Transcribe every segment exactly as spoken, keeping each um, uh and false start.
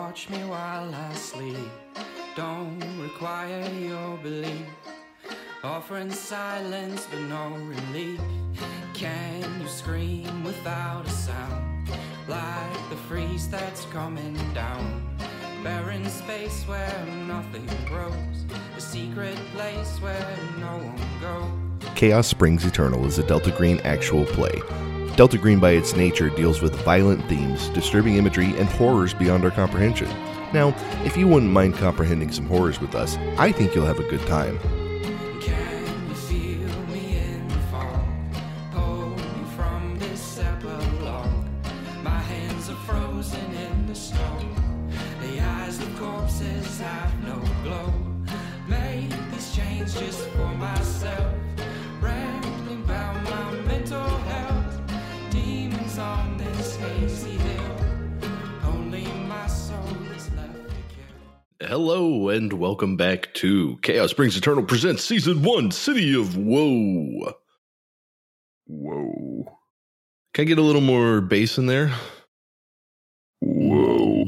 watch me while I sleep. Don't require your belief. Offering silence but no relief. Can you scream without a sound? Like the freeze that's coming down. Barren space where nothing grows. A secret place where no one goes. Chaos Springs Eternal is a Delta Green actual play. Delta Green by its nature deals with violent themes, disturbing imagery, and horrors beyond our comprehension. Now, if you wouldn't mind comprehending some horrors with us, I think you'll have a good time. Can you feel me in the fall? Pull me from this epilogue. My hands are frozen in the snow. The eyes of corpses have no glow. Made these chains just for myself. Rambling about my mental health. Demons on this hazy hill. Only my soul is left to kill. Hello and welcome back to Chaos Springs Eternal presents Season one, City of Woe. Whoa. Can I get a little more bass in there? Whoa.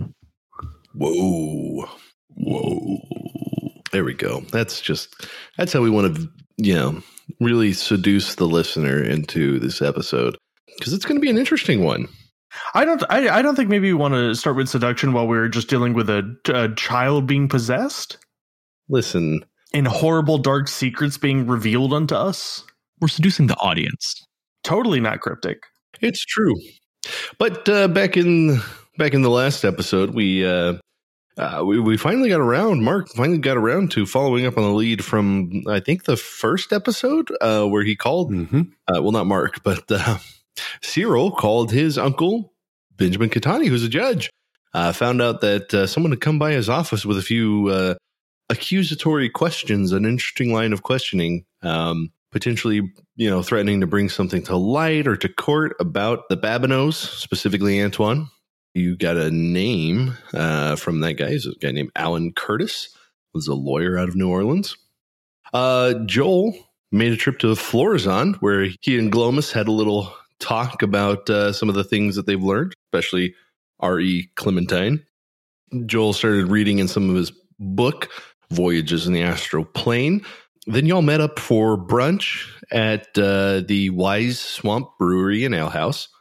Whoa. Whoa. There we go. That's just, that's how we want to, you know, really seduce the listener into this episode. Because it's going to be an interesting one. I don't. I, I don't think maybe we want to start with seduction while we're just dealing with a, a child being possessed Listen, and horrible dark secrets being revealed unto us. We're seducing the audience. Totally not cryptic. it's true. But uh, back in back in the last episode, we uh, uh, we we finally got around. Mark finally got around to following up on the lead from I think the first episode uh, where he called. Mm-hmm. Uh, well, not Mark, but uh, Cyril called his uncle Benjamin Catani, who's a judge. Uh, found out that uh, someone had come by his office with a few uh, accusatory questions, an interesting line of questioning, um, potentially, you know, threatening to bring something to light or to court about the Babineaus, specifically Antoine. You got a name uh, from that guy. He's a guy named Alan Curtis, was a lawyer out of New Orleans. Uh, Joel made a trip to Florazon, where he and Glomus had a little talk about uh, some of the things that they've learned, especially R E Clementine. Joel started reading in some of his book, Voyages in the Astral Plane. Then y'all met up for brunch at uh, the Wise Swamp Brewery and Ale House.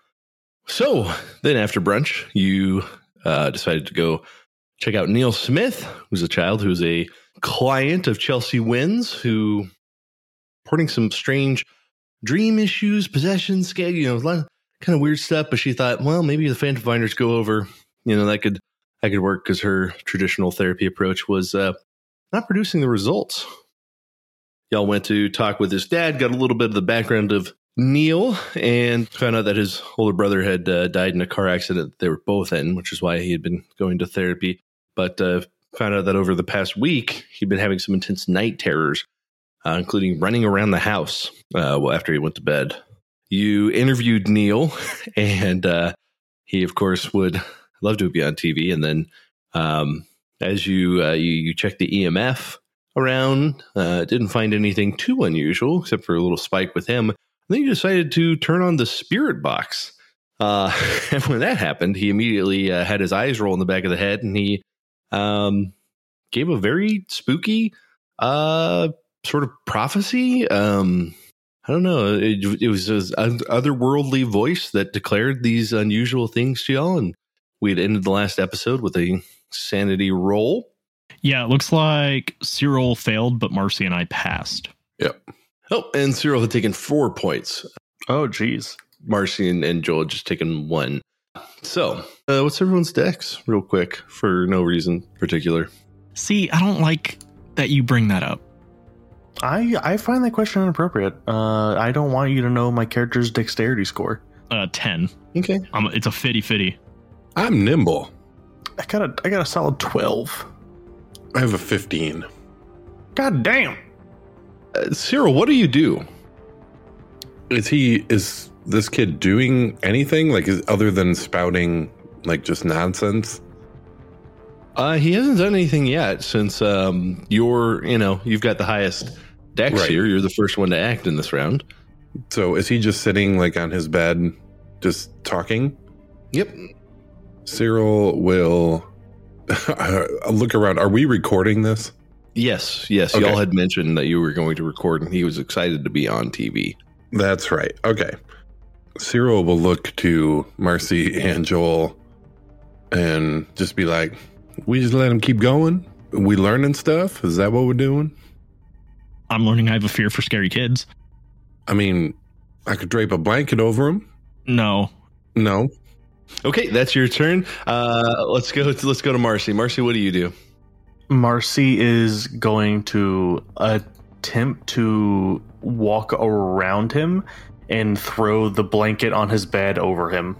So then after brunch, you uh, decided to go check out Neil Smith, who's a child who's a client of Chelsea Wynn's, who reporting some strange dream issues, possession, scale, you know, a lot of kind of weird stuff. But she thought, well, maybe the Phantom Finders go over, you know, that could that could work because her traditional therapy approach was uh, not producing the results. Y'all went to talk with his dad, got a little bit of the background of Neil, and found out that his older brother had uh, died in a car accident they were both in, which is why he had been going to therapy. But uh, found out that over the past week, he'd been having some intense night terrors, uh, including running around the house uh, well, after he went to bed. You interviewed Neil, and uh, he, of course, would love to be on T V. And then um, as you, uh, you you checked the E M F around, uh, didn't find anything too unusual, except for a little spike with him. And then you decided to turn on the spirit box. Uh, and when that happened, he immediately uh, had his eyes roll in the back of the head, and he um, gave a very spooky uh, sort of prophecy. Um, I don't know. It, it was an otherworldly voice that declared these unusual things to y'all. And we had ended the last episode with a sanity roll. Yeah, it looks like Cyril failed, but Marcy and I passed. Yep. Oh, and Cyril had taken four points. Oh, geez. Marcy and, and Joel had just taken one. So, uh, what's everyone's decks, real quick, for no reason particular? See, I don't like that you bring that up. I I find that question inappropriate. Uh, I don't want you to know my character's dexterity score. Uh, ten. Okay. Um, it's a fitty fitty. I'm nimble. I got a I got a solid twelve. I have a fifteen. God damn. Uh, Cyril, what do you do? Is he, is this kid doing anything? Like, is, other than spouting, like, just nonsense? Uh, he hasn't done anything yet since um, you're, you know, you've got the highest dex Right. here. You're the first one to act in this round. So is he just sitting, like, on his bed, just talking? Yep. Cyril will I look around. Are we recording this? Yes, yes. Okay. Y'all had mentioned that you were going to record, and he was excited to be on T V. That's right. Okay. Cyril will look to Marcy and Joel and just be like, we just let him keep going? We learning stuff? Is that what we're doing? I'm learning I have a fear for scary kids. I mean, I could drape a blanket over him. No. No. Okay, that's your turn. Uh, let's go. Let's go to Marcy. Marcy, what do you do? Marcy is going to attempt to walk around him and throw the blanket on his bed over him.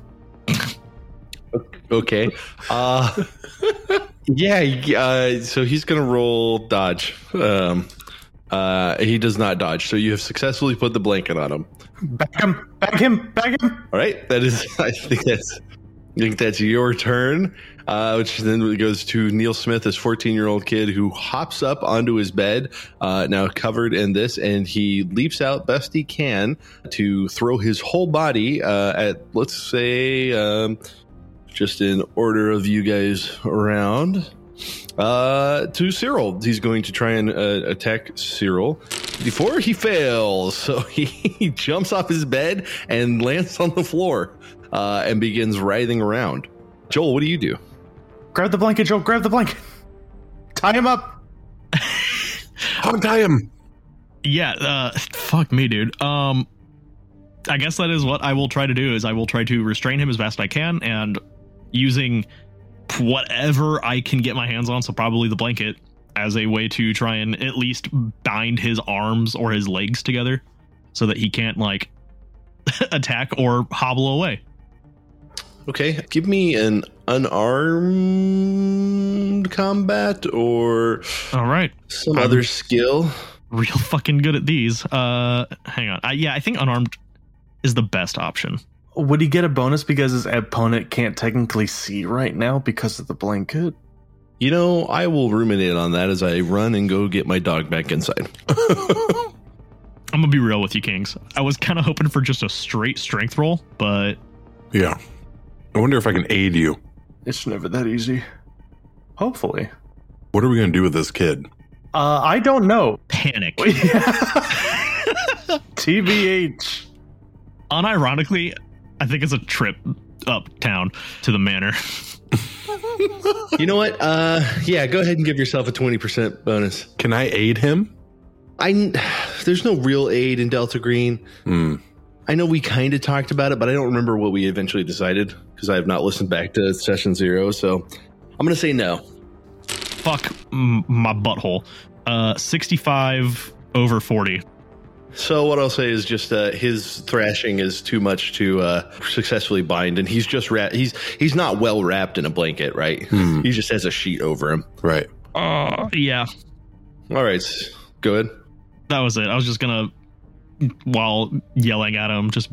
Okay. Uh, yeah. Uh, so he's gonna roll dodge. Um, uh, he does not dodge. So you have successfully put the blanket on him. Back him! Back him! Back him! All right. That is. I think that's. I think that's your turn. Uh, which then goes to Neil Smith, this fourteen-year-old kid who hops up onto his bed, uh, now covered in this, and he leaps out best he can to throw his whole body uh, at, let's say, um, just in order of you guys around, uh, to Cyril. He's going to try and uh, attack Cyril before he fails. So he, he jumps off his bed and lands on the floor uh, and begins writhing around. Joel, what do you do? Grab the blanket, Joel. Grab the blanket. Tie him up. Untie him. Yeah, uh, fuck me, dude. Um, I guess that is what I will try to do, is I will try to restrain him as best I can, and using whatever I can get my hands on, so probably the blanket, as a way to try and at least bind his arms or his legs together so that he can't, like, attack or hobble away. Okay, give me an unarmed combat or All right. some I'm other skill. Real fucking good at these. Uh, hang on. I, yeah, I think unarmed is the best option. Would he get a bonus because his opponent can't technically see right now because of the blanket? You know, I will ruminate on that as I run and go get my dog back inside. I'm gonna be real with you, Kings. I was kind of hoping for just a straight strength roll, but Yeah. I wonder if I can aid you. It's never that easy. Hopefully. What are we going to do with this kid? Uh, I don't know. panic. T B H. Unironically, I think it's a trip uptown to the manor. You know what? Uh, yeah, go ahead and give yourself a twenty percent bonus. Can I aid him? I there's no real aid in Delta Green. Hmm. I know we kind of talked about it, but I don't remember what we eventually decided because I have not listened back to session zero. So I'm going to say no. Fuck m- my butthole. Uh, sixty-five over forty. So what I'll say is just uh, his thrashing is too much to uh, successfully bind, and he's just wrapped. He's he's not well wrapped in a blanket, right? Hmm. He just has a sheet over him. Right. Uh, yeah, All right, go ahead. that was it. I was just gonna, while yelling at him, just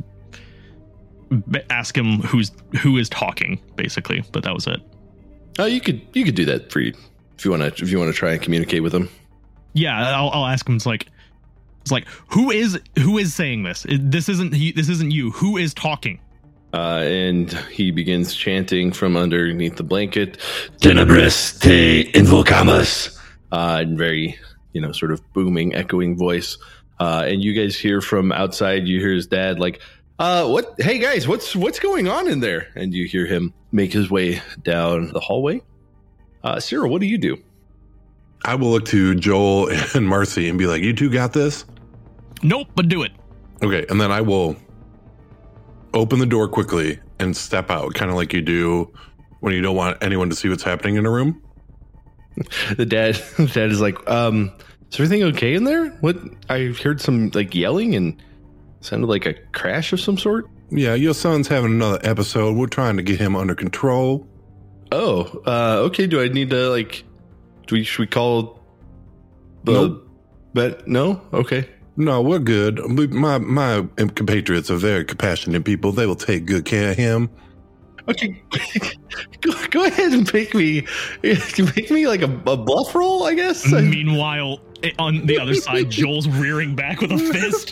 b- ask him who's who is talking, basically. But that was it. Oh, you could you could do that for you if you want to if you want to try and communicate with him. Yeah, I'll, I'll ask him. It's like, it's like, who is who is saying this? It- This isn't he, this isn't you. Who is talking? Uh, and he begins chanting from underneath the blanket, Tenebris te invocamus. Uh, in very, you know, sort of booming, echoing voice. Uh, and you guys hear from outside, you hear his dad like, uh, what? Hey guys, what's what's going on in there? And you hear him make his way down the hallway. Uh, Cyril, what do you do? I will look to Joel and Marcy and be like, you two got this? Nope, but do it. Okay. And then I will open the door quickly and step out, kind of like you do when you don't want anyone to see what's happening in a room. The dad, the dad is like, um, is everything okay in there? What? I heard some like yelling and sounded like a crash of some sort. Yeah, your son's having another episode. We're trying to get him under control. Oh, uh, okay. Do I need to like? Do we should we call the? Nope. But no. Okay. No, we're good. We, my my compatriots are very compassionate people. They will take good care of him. Okay. go, go ahead and make me make me like a, a bluff roll, I guess. Meanwhile, i- on the other side, Joel's rearing back with a fist.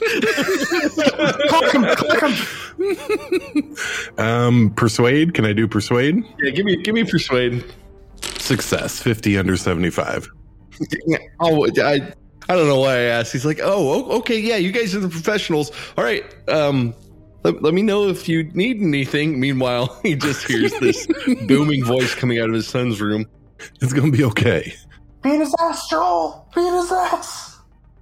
Um, persuade. Can I do persuade? Yeah, give me give me persuade. Success, fifty under seventy-five. oh, I, I don't know why I asked. He's like, oh, okay, yeah, you guys are the professionals. All right, um, let, let me know if you need anything. Meanwhile, he just hears this booming voice coming out of his son's room. It's going to be okay. Beat his ass, Joel! Beat his ass!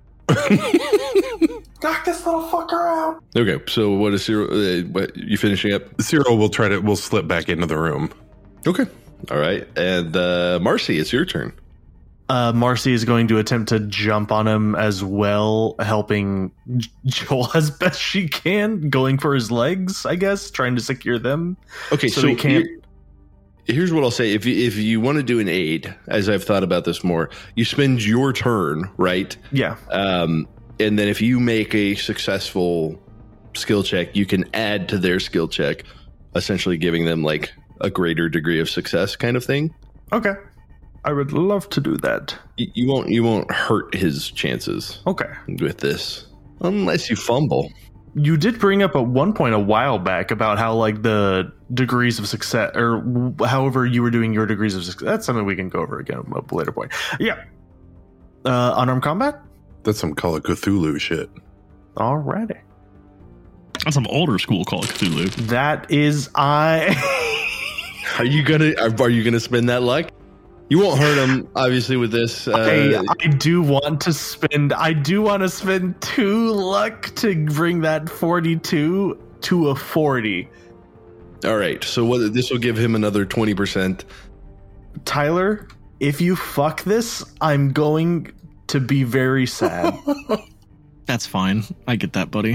Knock this little fucker out! Okay, so what is Cyril? Uh, what, you finishing up? Cyril will try to, will slip back into the room. Okay, all right. And uh, Marcy, it's your turn. Uh, Marcy is going to attempt to jump on him as well, helping J- Joel as best she can, going for his legs, I guess, trying to secure them. Okay, so, so, he can't. Here, here's what I'll say: if you, if you want to do an aid, as I've thought about this more, you spend your turn, right? Yeah. Um, and then if you make a successful skill check, you can add to their skill check, essentially giving them like a greater degree of success, kind of thing. Okay. I would love to do that. You, you won't you won't hurt his chances Okay. with this, unless you fumble. You did bring up at one point a while back about how like the degrees of success, or w- however you were doing your degrees of success. That's something we can go over again at a later point. Yeah. Uh, unarmed combat? That's some Call of Cthulhu shit. Alrighty. That's some older school Call of Cthulhu. That is I. Are you gonna are you gonna spend that luck? You won't hurt him, obviously, with this. Uh, I, I do want to spend. I do want to spend two luck to bring that forty-two to a forty. all right, so what? This will give him another twenty percent. Tyler, if you fuck this, I'm going to be very sad. That's fine. I get that, buddy.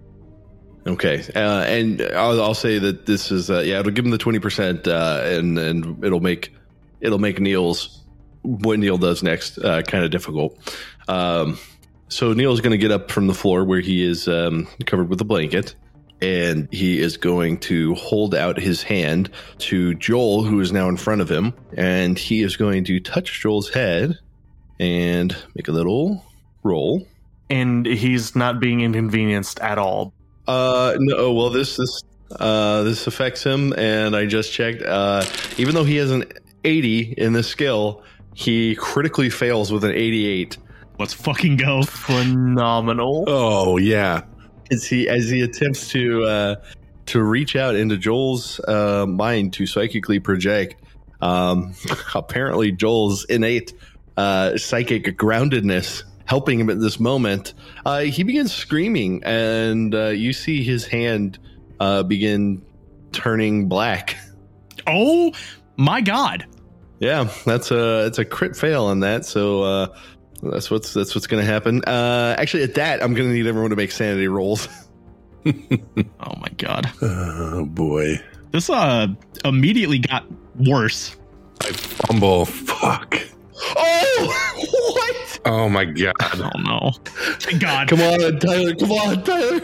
Okay, uh, and I'll, I'll say that this is uh, yeah, it'll give him the twenty percent, uh, and and it'll make it'll make Neil's what Neil does next uh, kind of difficult. Um, so Neil's going to get up from the floor where he is um, covered with a blanket, and he is going to hold out his hand to Joel, who is now in front of him, and he is going to touch Joel's head and make a little roll. And he's not being inconvenienced at all. Uh no, well this this uh this affects him, and I just checked. Uh even though he has an eighty in this skill, he critically fails with an eighty-eight. Let's fucking go. Phenomenal. Oh, yeah. As he as he attempts to uh to reach out into Joel's uh mind to psychically project. Um apparently Joel's innate uh psychic groundedness helping him at this moment. Uh, he begins screaming, and uh, you see his hand uh, begin turning black. Oh my god! Yeah, that's a it's a crit fail on that. So uh, that's what's that's what's going to happen. Uh, actually, at that, I'm going to need everyone to make sanity rolls. Oh my god! Oh, boy. This uh immediately got worse. I fumble. Fuck. Oh, what? Oh, my God. Oh no! Thank God! Come on, Tyler! Come on, Tyler!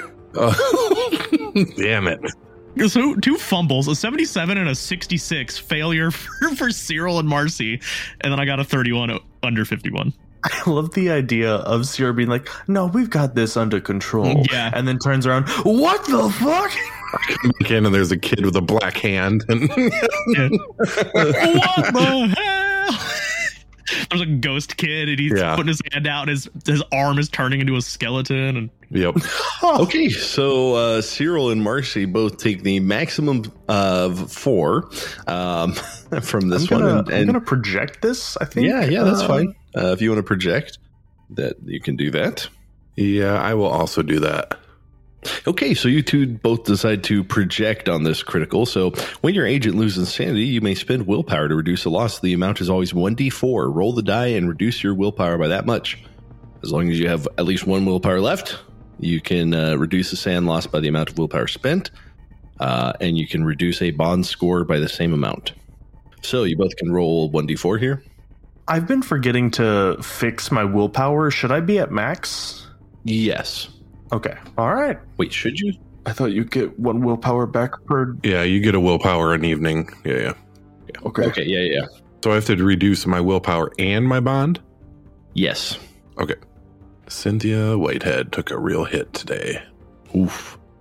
Oh, damn it. So two fumbles, a seventy-seven and a sixty-six failure for, for Cyril and Marcy, and then I got a thirty-one under fifty-one. I love the idea of Sierra being like, no, we've got this under control. Yeah. And then turns around, what the fuck? Again, and there's a kid with a black hand. And Yeah. What the hell? There's a ghost kid, and he's Yeah. putting his hand out, and his his arm is turning into a skeleton. And Yep. Okay, so uh, Cyril and Marcy both take the maximum of four um, from this I'm gonna, one. And, I'm and gonna project this, I think. yeah, yeah, that's Uh, fine. Uh, if you want to project, that you can do that. Yeah, I will also do that. Okay, so you two both decide to project on this critical. So when your agent loses sanity, you may spend willpower to reduce the loss. The amount is always one d four. Roll the die and reduce your willpower by that much. As long as you have at least one willpower left, you can uh, reduce the sand loss by the amount of willpower spent, uh, and you can reduce a bond score by the same amount. So you both can roll one d four here. I've been forgetting to fix my willpower. Should I be at max? Yes. Okay. All right. Wait, should you? I thought you get one willpower back per. Yeah, you get a willpower an evening. Yeah, yeah. Okay. Okay, yeah, yeah. So I have to reduce my willpower and my bond? Yes. Okay. Cynthia Whitehead took a real hit today. Oof.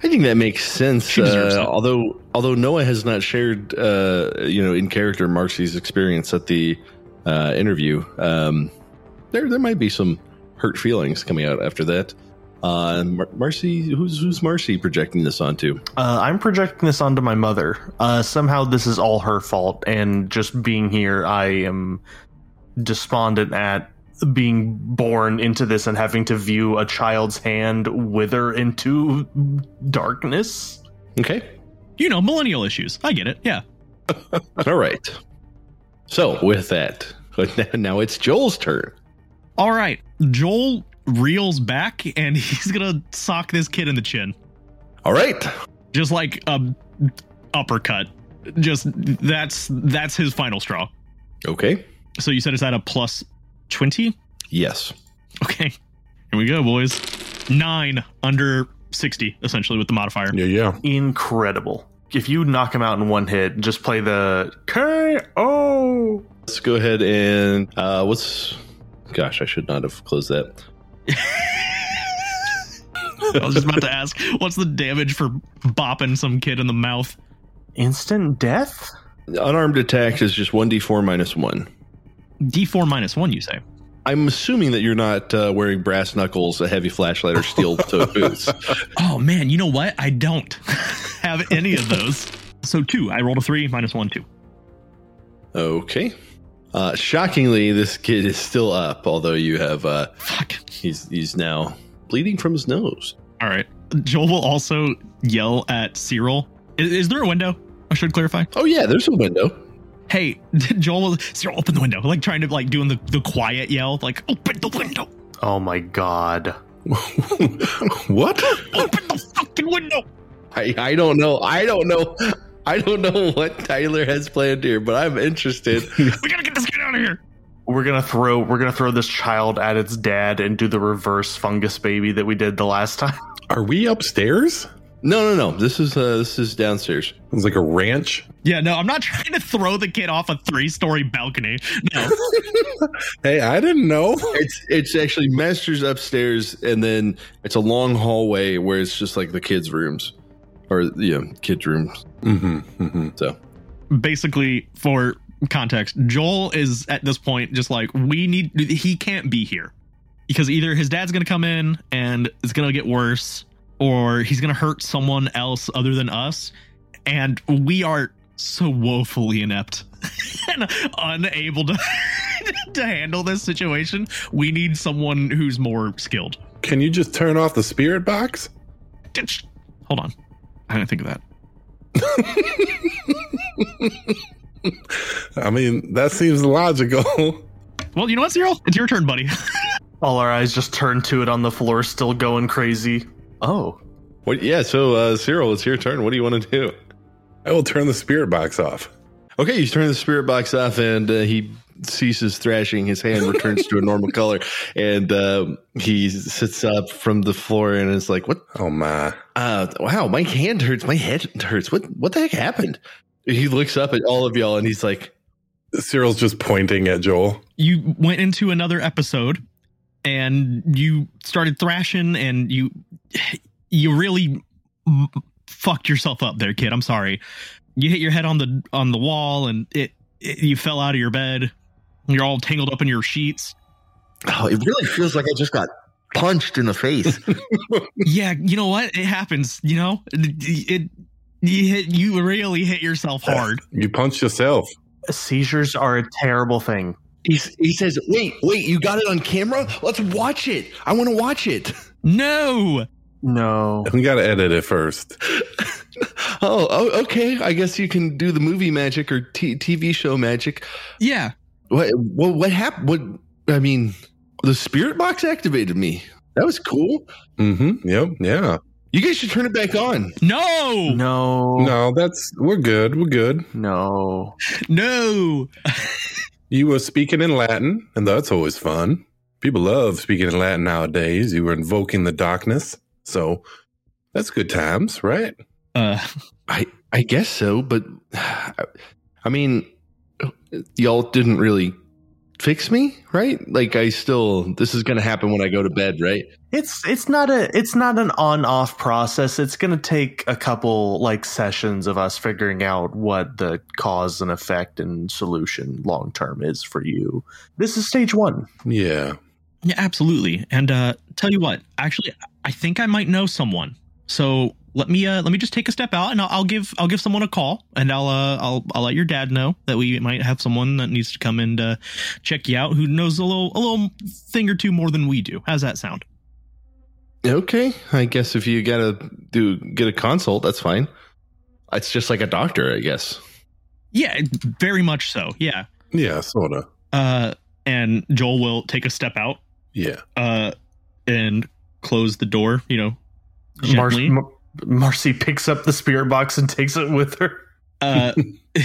I think that makes sense. She deserves Uh, it. although, although Noah has not shared, uh, you know, in character Marcy's experience at the uh, interview, um, there there might be some hurt feelings coming out after that. Uh, Mar- Marcy, who's who's Marcy projecting this onto? Uh, I'm projecting this onto my mother. Uh, somehow this is all her fault, and just being here, I am despondent at being born into this and having to view a child's hand wither into darkness. Okay, You know, millennial issues. I get it. Yeah. all right. So with that, now it's Joel's turn. All right. Joel reels back and he's gonna sock this kid in the chin, All right. just like a uppercut. Just that's that's his final straw. Okay. So you said it's at a plus twenty. Yes. Okay, here we go, boys. Nine under sixty, essentially, with the modifier. Yeah, yeah. Incredible. If you knock him out in one hit, just play the K O. Let's go ahead and uh, what's? Gosh, I should not have closed that. I was just about to ask, what's the damage for bopping some kid in the mouth? Instant death? Unarmed attack is just one d four minus one. D four minus one, you say? I'm assuming that you're not uh, wearing brass knuckles, a heavy flashlight, or steel-toed boots. Oh man, you know what? I don't have any of those. So two. I rolled a three, minus one, two. Okay. Uh, shockingly, this kid is still up, although you have uh, Fuck. he's he's now bleeding from his nose. All right. Joel will also yell at Cyril. Is, is there a window? I should clarify. Oh yeah, there's a window. Hey, Joel will Cyril, open the window. Like trying to like doing the, the quiet yell, like open the window. Oh my god. What? Open the fucking window. I, I don't know. I don't know. I don't know what Tyler has planned here, but I'm interested. We gotta get this kid out of here. We're gonna throw we're gonna throw this child at its dad and do the reverse fungus baby that we did the last time. Are we upstairs? No, no, no. This is uh, this is downstairs. It's like a ranch. Yeah, no, I'm not trying to throw the kid off a three-story balcony. No. Hey, I didn't know. It's it's actually Master's upstairs, and then it's a long hallway where it's just like the kids' rooms, or you know, kids' rooms. Mm-hmm, mm-hmm. So Basically, for context, Joel is at this point just like, we need, he can't be here because either his dad's going to come in and it's going to get worse, or he's going to hurt someone else other than us. And we are so woefully inept and unable to, to handle this situation. We need someone who's more skilled. Can you just turn off the spirit box? Hold on. I didn't think of that. I mean, that seems logical. Well, you know what, Cyril? It's your turn, buddy. All our eyes just turn to it on the floor, still going crazy. Oh. what? Yeah. So uh, Cyril, it's your turn. What do you want to do? I will turn the spirit box off. Okay, you turn the spirit box off, and uh, he ceases thrashing. His hand returns to a normal color, and uh, he sits up from the floor and is like, "What? Oh my! Uh, wow, my hand hurts. My head hurts. What? What the heck happened?" He looks up at all of y'all, and he's like, Cyril's just pointing at Joel. You went into another episode and you started thrashing, and you you really m- fucked yourself up there, kid. I'm sorry. You hit your head on the on the wall, and it, it you fell out of your bed. You're all tangled up in your sheets. "Oh, it really feels like I just got punched in the face." Yeah, you know what? It happens. You know, it, it you hit you really hit yourself hard. You punched yourself. Seizures are a terrible thing. he, he says, "Wait, wait, you got it on camera? Let's watch it. I want to watch it." No. No. We got to edit it first. Oh, oh, okay. I guess you can do the movie magic or t- TV show magic. Yeah. What? What? What happened? What? I mean, the spirit box activated me. That was cool. Mm-hmm. Yep. Yeah. You guys should turn it back on. No. No. No, that's we're good. We're good. No. No. You were speaking in Latin, and that's always fun. People love speaking in Latin nowadays. You were invoking the darkness, so that's good times, right? Uh. I I guess so, but I mean, y'all didn't really fix me, right? Like I still, this is going to happen when I go to bed, right? It's it's not a it's not an on off process. It's going to take a couple like sessions of us figuring out what the cause and effect and solution long term is for you. This is stage one. Yeah. Yeah, absolutely. And uh, tell you what, actually, I think I might know someone. So let me uh, let me just take a step out, and I'll, I'll give I'll give someone a call, and I'll uh, I'll I'll let your dad know that we might have someone that needs to come and uh, check you out, who knows a little a little thing or two more than we do. How's that sound? Okay, I guess if you gotta do get a consult, that's fine. It's just like a doctor, I guess. Yeah, very much so. Yeah. Yeah, sort of. Uh, and Joel will take a step out. Yeah. Uh, and close the door. You know, Mar- gently. Mar- Marcy picks up the spirit box and takes it with her. Uh,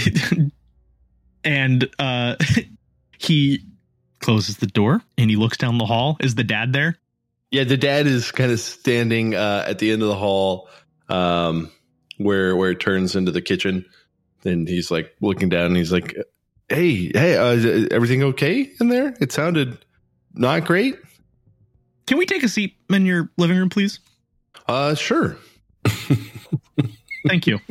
and uh, he closes the door and he looks down the hall. Is the dad there? Yeah, the dad is kind of standing uh, at the end of the hall, um, where where it turns into the kitchen. And he's like looking down, and he's like, "Hey, hey, uh, is everything okay in there? It sounded not great." Can we take a seat in your living room, please? Uh, sure. Thank you.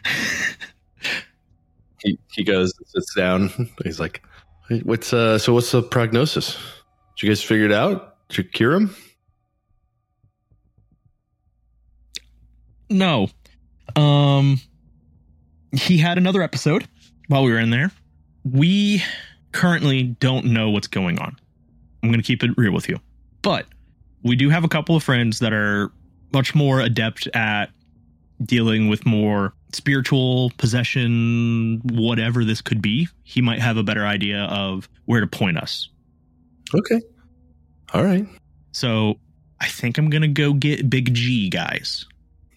He he goes and sits down. He's like, "Hey, "What's uh? So what's the prognosis? Did you guys figure it out? Did you cure him?" No. Um, he had another episode while we were in there. We currently don't know what's going on. I'm going to keep it real with you. But we do have a couple of friends that are much more adept at dealing with more spiritual possession, whatever this could be. He might have a better idea of where to point us. Okay. All right. So I think I'm going to go get Big G, guys.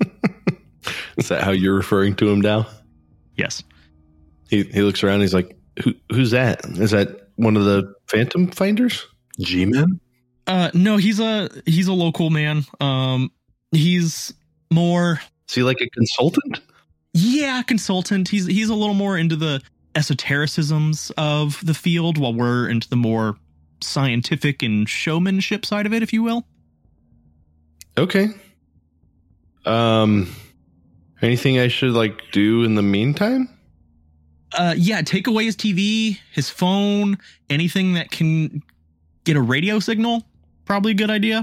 Is that how you're referring to him now? Yes. He he looks around. He's like, Who who's that? Is that one of the Phantom Finders? G-Man? Uh, no, he's a he's a local man. Um, he's more Is he like a consultant? yeah, consultant. He's he's a little more into the esotericisms of the field, while we're into the more scientific and showmanship side of it, if you will. Okay. Um, anything I should like do in the meantime? Uh, yeah, take away his T V, his phone, anything that can get a radio signal. Probably a good idea.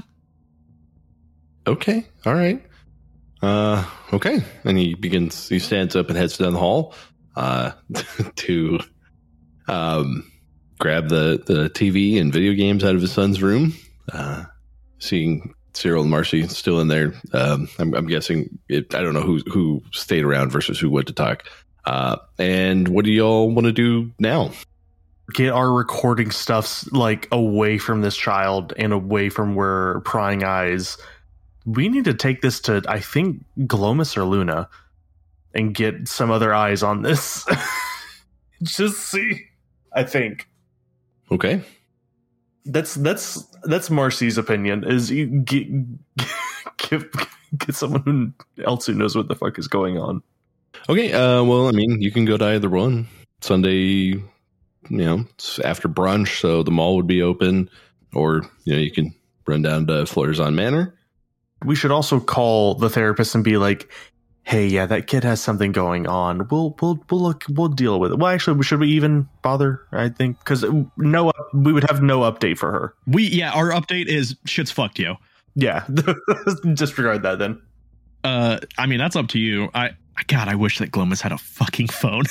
Okay. All right. Uh, okay. And he begins, he stands up and heads down the hall, uh, to, um, grab the, the T V and video games out of his son's room. Uh, seeing Cyril and Marcy still in there. Um, I'm, I'm guessing it, I don't know who, who stayed around versus who went to talk. Uh, and what do y'all want to do now? Get our recording stuffs like away from this child and away from where prying eyes. We need to take this to, I think, Glomus or Luna and get some other eyes on this. Just see. I think Okay. that's that's that's Marcy's opinion. Is you get get, get someone who else who knows what the fuck is going on. Okay. Uh, well, I mean, you can go to either one. Sunday, you know, it's after brunch, so the mall would be open, or, you know, you can run down to Florizon Manor. We should also call the therapist and be like, "Hey, yeah, that kid has something going on. We'll we'll we'll look. We'll deal with it." Well, actually, should we even bother? I think because no, we would have no update for her. We yeah, our update is shit's fucked, yo. Yeah, disregard that then. Uh, I mean that's up to you. I God, I wish that Glomus had a fucking phone.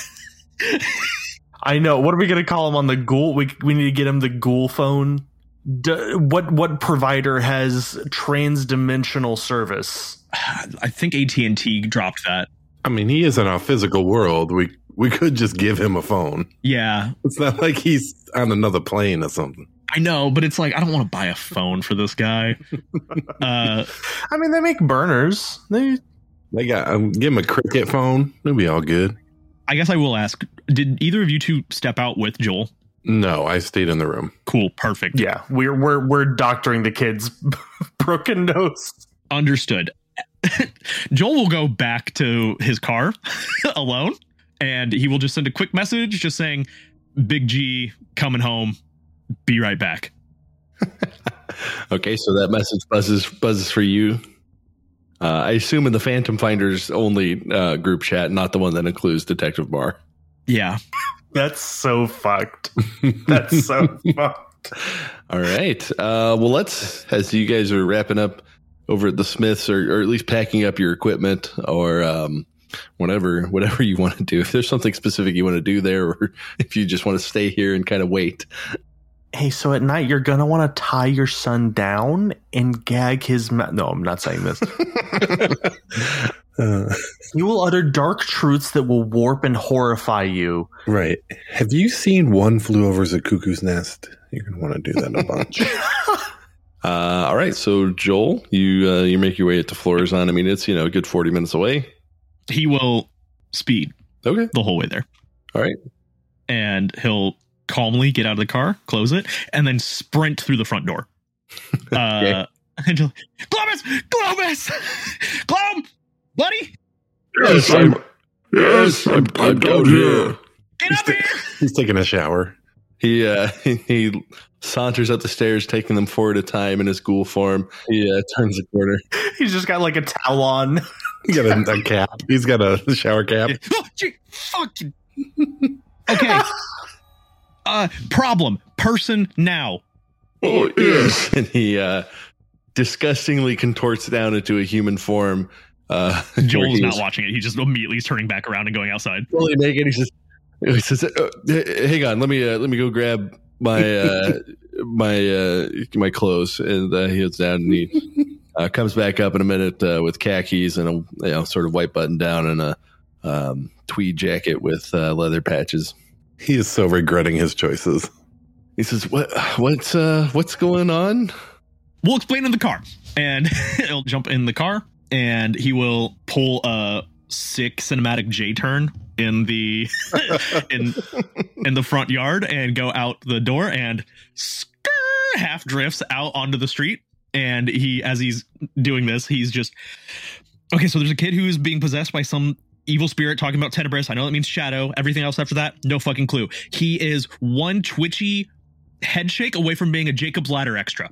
I know. What are we gonna call him on the ghoul? We we need to get him the ghoul phone. D- what what provider has trans-dimensional service? I think A T and T dropped that. I mean, he is in our physical world. We we could just give him a phone. Yeah, It's not like he's on another plane or something. I know, but it's like I don't want to buy a phone for this guy. uh, I mean, they make burners. They They got um, give him a cricket phone. It'll be all good. I guess I will ask: did either of you two step out with Joel? No, I stayed in the room. Cool, perfect. yeah, we're we're we're doctoring the kid's broken nose. Understood. Joel will go back to his car alone, and he will just send a quick message just saying, "Big G coming home. Be right back. Okay, so that message buzzes buzzes for you. Uh, I assume in the Phantom Finders only uh, group chat, not the one that includes Detective Bar. Yeah. That's so fucked. That's so fucked. All right. Uh, well, let's, as you guys are wrapping up over at the Smiths, or, or at least packing up your equipment, or um, whatever, whatever you want to do. If there's something specific you want to do there, or if you just want to stay here and kind of wait. Hey, so at night you're gonna want to tie your son down and gag his mouth. No, I'm not saying this. Uh, He will utter dark truths that will warp and horrify you. right. Have you seen One Flew Over the Cuckoo's Nest? You're going to want to do that a bunch. Uh, all right. So Joel, you uh, you make your way to Florazon. I mean, it's, you know, a good forty minutes away. He will speed Okay. the whole way there. All right. And he'll calmly get out of the car, close it, and then sprint through the front door. Uh, and he'll, Globus! Globus! Glob! Buddy! Yes, I'm, yes, I'm, I'm down here. Get up here! He's taking a shower. He uh, he saunters up the stairs, taking them four at a time in his ghoul form. He uh, turns the corner. He's just got like a towel on. He's got a, a cap. He's got a shower cap. Oh, gee, fucking. Okay. Uh, problem. Person now. Oh, yes. And he uh, disgustingly contorts down into a human form. Uh, Joel's he's not watching it. He just immediately is turning back around and going outside. fully naked. He says, he says uh, hey, hang on, let me uh, let me go grab my uh, my uh, my clothes. And uh, he goes down and he uh, comes back up in a minute uh, with khakis and a, you know, sort of white button down and a um, tweed jacket with uh, leather patches. He is so regretting his choices. He says, "What what's uh, what's going on?" We'll explain in the car. And he'll jump in the car and he will pull a sick cinematic J-turn in the in in the front yard and go out the door and skr, half drifts out onto the street. And he, as he's doing this, he's just okay. So there's a kid who's being possessed by some evil spirit talking about Tenebris. I know that means shadow. Everything else after that, no fucking clue. He is one twitchy head shake away from being a Jacob's Ladder extra.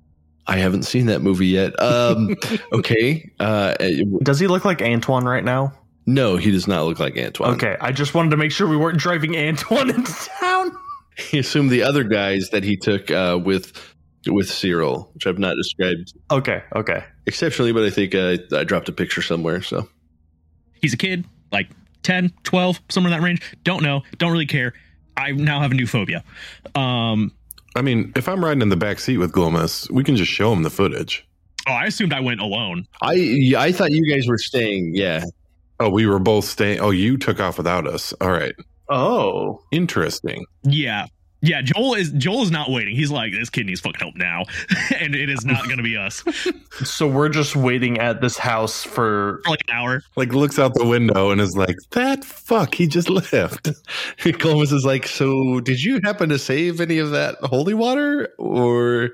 I haven't seen that movie yet. Um, okay. Uh, Does he look like Antoine right now? no, he does not look like Antoine. Okay, I just wanted to make sure we weren't driving Antoine into town. He assumed the other guys that he took uh, with with Cyril, which I've not described Okay, okay. exceptionally, but I think uh, I dropped a picture somewhere. So He's a kid, like ten, twelve, somewhere in that range. Don't know. Don't really care. I now have a new phobia. Um, I mean, if I'm riding in the back seat with Glomus, we can just show him the footage. oh, I assumed I went alone. I yeah, I thought you guys were staying. Yeah. Oh, we were both staying. Oh, you took off without us. All right. Oh. Interesting. Yeah. Yeah, Joel is Joel is not waiting. He's like, this kid needs fucking help now. And it is not going to be us for So we're just waiting at this house for... like an hour. Like looks out the window and is like, that fuck, he just left. Columbus is like, so did you happen to save any of that holy water? Or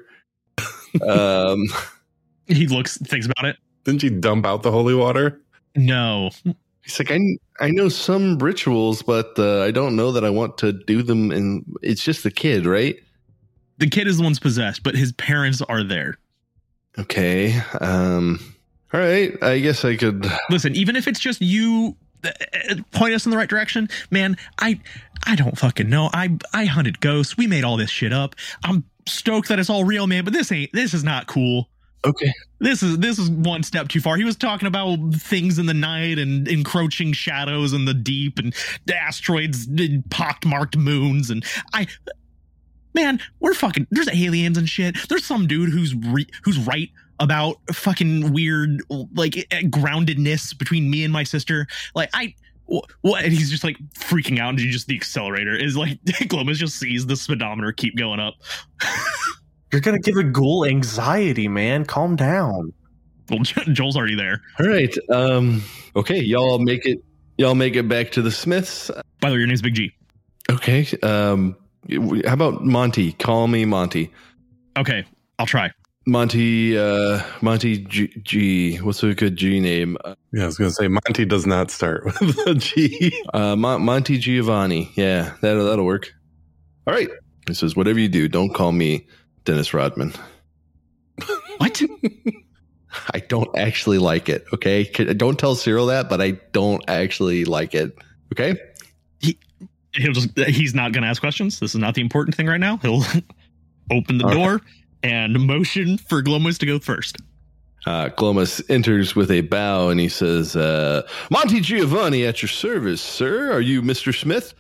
um He looks, thinks about it. Didn't you dump out the holy water? No. he's like, I I know some rituals, but uh, I don't know that I want to do them. And it's just the kid, right? The kid is the one's possessed, but his parents are there. Okay. Um. All right. I guess I could. Listen, even if it's just you uh, point us in the right direction, man, I I don't fucking know. I I hunted ghosts. We made all this shit up. I'm stoked that it's all real, man, but this ain't this is not cool. Okay. This is this is one step too far. He was talking about things in the night and encroaching shadows in the deep and asteroids and pockmarked moons and I man, we're fucking there's aliens and shit. There's some dude who's re, who's right about fucking weird like groundedness between me and my sister. Like I what and he's just like freaking out and just the accelerator is like Glomus just sees the speedometer keep going up. You're going to give a ghoul anxiety, man. Calm down. Well, Joel's already there. All right. Um. Okay. Y'all make it. Y'all make it back to the Smiths. By the way, your name's Big G. Okay. Um. How about Monty? Call me Monty. Okay, I'll try. Monty. Uh. Monty G. G. What's a good G name? Yeah, I was going to say, Monty does not start with a G. Uh. Mon- Monty Giovanni. Yeah. That'll that'll work. All right. He says, whatever you do, don't call me Dennis Rodman. What? I don't actually like it, okay? Don't tell Cyril that, but I don't actually like it, okay? He, he'll just, he's not going to ask questions. This is not the important thing right now. He'll open the All door right. and motion for Glomus to go first. Uh, Glomus enters with a bow and he says, uh, Monty Giovanni at your service, sir. Are you Mister Smith?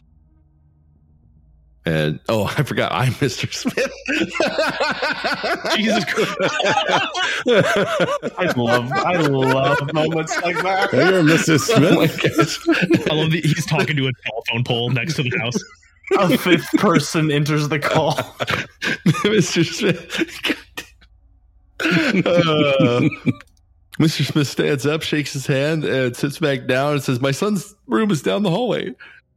And, oh, I forgot. I'm Mister Smith. Jesus Christ. I love, I love moments like that. Hey, you're Mister Oh my Smith. gosh. I love that he's talking to a telephone pole next to the house. A fifth person enters the call. Mister Smith. Uh, Mister Smith stands up, shakes his hand, and sits back down and says, my son's room is down the hallway.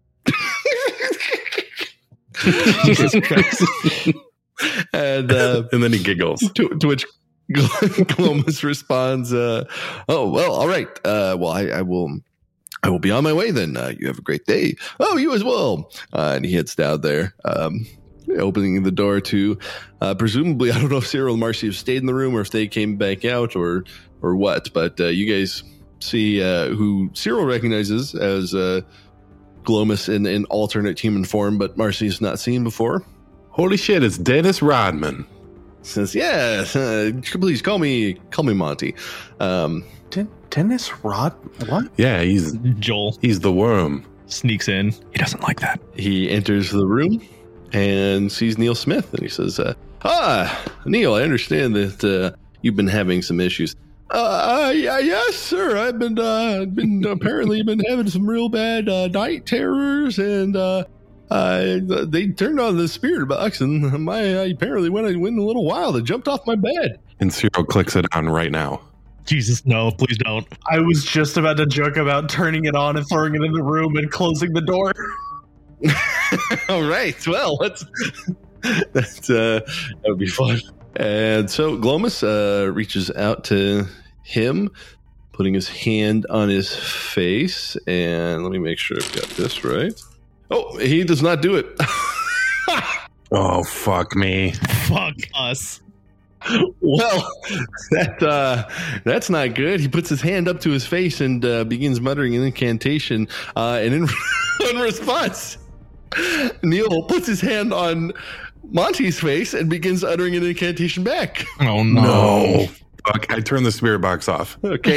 Jesus Christ. And uh, And then he giggles. to, to which Glomus responds, uh, oh, well, all right. Uh, well, I, I will I will be on my way then. Uh, you have a great day. Oh, you as well. Uh, and he heads down there, um, opening the door to, uh, presumably, I don't know if Cyril and Marcy have stayed in the room or if they came back out or or what, but uh, you guys see uh, who Cyril recognizes as uh, Glomus in, in alternate human form, but Marcy's not seen before. Holy shit, it's Dennis Rodman. Says, yeah, uh, please call me call me Monty. Um, Den- Dennis Rod? What? Yeah, he's Joel he's the worm. sneaks in. He doesn't like that. he enters the room and sees Neil Smith, and he says, uh, ah, Neil, I understand that uh, you've been having some issues. Uh, uh yeah, yes, sir. I've been, uh, been apparently been having some real bad uh, night terrors, and uh, uh, they turned on the spirit box, and my I apparently went went a little wild. It jumped off my bed. And Cyril clicks it on right now. Jesus, no, please don't. I was just about to joke about turning it on and throwing it in the room and closing the door. All right. Well, let's. That's uh, that would be fun. And so Glomus uh, reaches out to him, putting his hand on his face, and let me make sure I've got this right. Oh, he does not do it. Oh, fuck me. Fuck us. Well, that uh, that's not good. He puts his hand up to his face and uh, begins muttering an incantation. Uh, and in, in response, Neil puts his hand on Monty's face and begins uttering an incantation back. Oh, No. Fuck, I turned the spirit box off. Okay.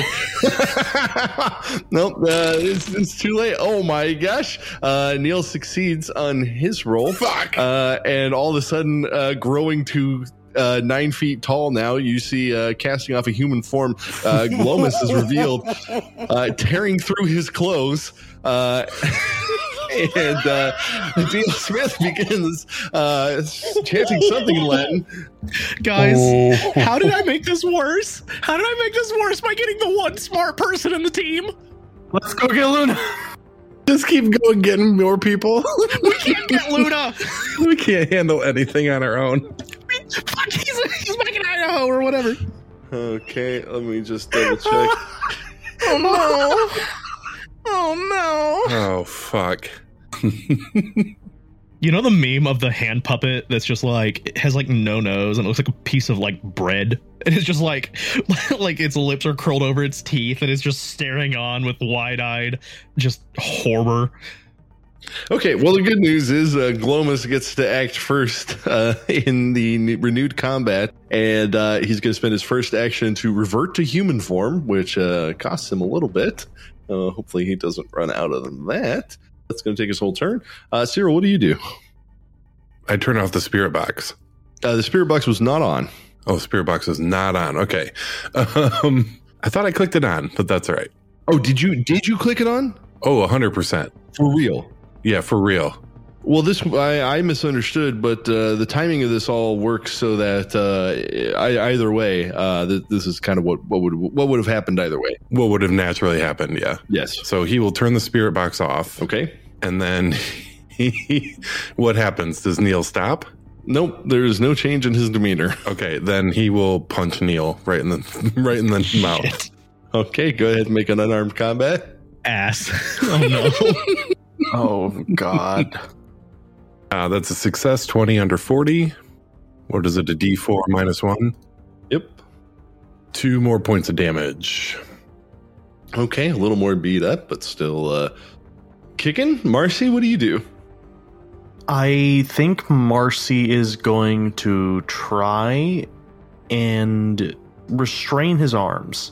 Nope. Uh, it's, it's too late. Oh my gosh. Uh, Neil succeeds on his roll. Fuck. Uh, and all of a sudden, uh, growing to uh, nine feet tall now, you see uh, casting off a human form. Uh, Glomus is revealed, uh, tearing through his clothes. Uh, and uh, Neil Smith begins uh, chanting something in Latin. Guys, Oh. how did I make this worse? How did I make this worse by getting the one smart person in the team? Let's go get Luna. Just keep going, getting more people. We can't get Luna. We can't handle anything on our own. Fuck, he's, he's back in Idaho or whatever. Okay, let me just double check. Oh no. Oh no. Oh, fuck. You know the meme of the hand puppet that's just like, it has like no nose and it looks like a piece of like bread. And it's just like, like its lips are curled over its teeth and it's just staring on with wide-eyed, just horror. Okay, well, the good news is uh, Glomus gets to act first uh, in the n- renewed combat, and uh, he's going to spend his first action to revert to human form, which uh, costs him a little bit. Uh, hopefully he doesn't run out of that. That's going to take his whole turn. Uh, Cyril, what do you do? I turn off the spirit box. Uh, the spirit box was not on. Oh, spirit box is not on. Okay. Um, I thought I clicked it on, but that's all right. Oh, did you did you click it on? Oh, one hundred percent. For real? Yeah, for real. Well, this I, I misunderstood, but uh, the timing of this all works so that uh, I, either way, uh, th- this is kind of what, what would what would have happened either way. What would have naturally happened, yeah. Yes. So he will turn the spirit box off, Okay. and then he, what happens? Does Neil stop? Nope. There is no change in his demeanor. Okay, then he will punch Neil right in the right in the mouth. Shit. Okay. Go ahead and make an unarmed combat. Ass. Oh no. Oh, God. Uh, that's a success, twenty under forty. What is it, a D four minus one? Yep. Two more points of damage. Okay, a little more beat up, but still uh, kicking. Marcy, what do you do? I think Marcy is going to try and restrain his arms.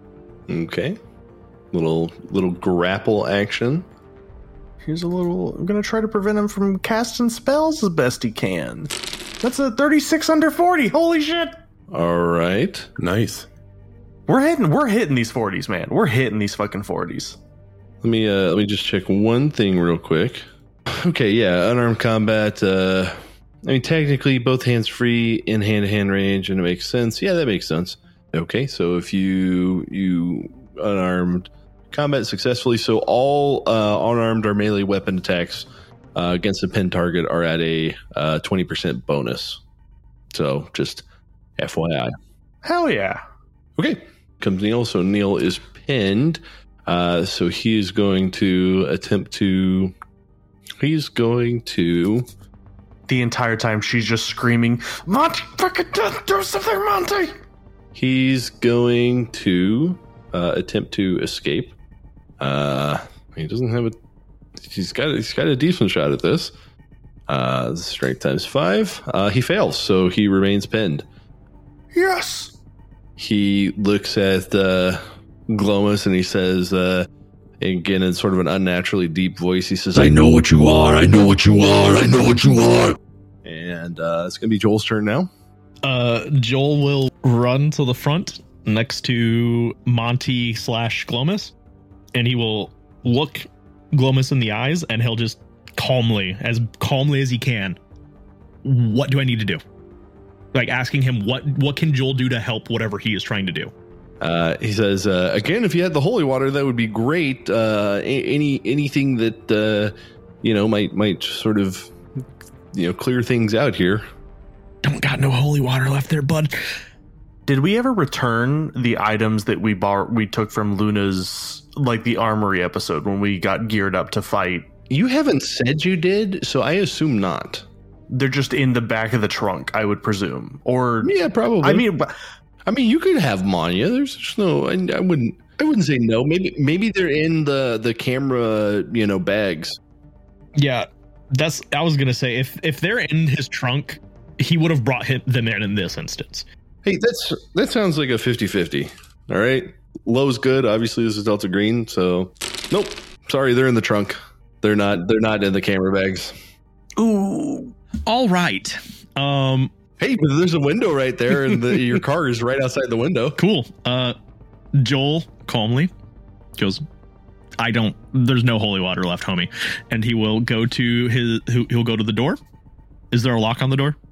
Okay. Little little grapple action. Here's a little... I'm going to try to prevent him from casting spells as best he can. That's a thirty-six under forty. Holy shit. All right. Nice. We're hitting we're hitting these forties, man. We're hitting these fucking forties. Let me uh, let me just check one thing real quick. Okay, yeah, unarmed combat. Uh, I mean, technically, both hands free in hand-to-hand range, and it makes sense. Yeah, that makes sense. Okay, so if you you unarmed combat successfully, so all uh, unarmed or melee weapon attacks uh, against a pinned target are at a uh, twenty percent bonus. So just F Y I. Hell yeah. Okay, comes Neil. So Neil is pinned. Uh, so he is going to attempt to. He's going to. The entire time she's just screaming, Monty, fucking do something, Monty! He's going to uh, attempt to escape. Uh, he doesn't have a. He's got. He's got a decent shot at this. Uh, strength times five. Uh, he fails, so he remains pinned. Yes! He looks at uh, Glomus and he says, uh, again in sort of an unnaturally deep voice, he says, "I know what you are. I know what you are. I know what you are." And uh, it's going to be Joel's turn now. Uh, Joel will run to the front next to Monty slash Glomus, and he will look Glomus in the eyes, and he'll just calmly, as calmly as he can, what do I need to do? Like asking him what what can Joel do to help whatever he is trying to do. Uh, he says, uh, again, if you had the holy water, that would be great. Uh, any anything that uh, you know might might sort of you know clear things out here. Don't got no holy water left there, bud. Did we ever return the items that we bar we took from Luna's, like the armory episode when we got geared up to fight? You haven't said you did, so I assume not. They're just in the back of the trunk, I would presume. Or Yeah, probably. I mean, I mean, you could have Manya. There's just no. I, I wouldn't. I wouldn't say no. Maybe maybe they're in the the camera, you know, bags. Yeah, that's. I was gonna say if if they're in his trunk, he would have brought him, them in in this instance. Hey, that's that sounds like a fifty-fifty. All right, low's good. Obviously, this is Delta Green, so nope. Sorry, they're in the trunk. They're not. They're not in the camera bags. ooh. All right. Um. Hey, but there's a window right there, and the, your car is right outside the window. Cool. Uh, Joel calmly goes, I don't, there's no holy water left, homie. And he will go to his, he'll go to the door. Is there a lock on the door?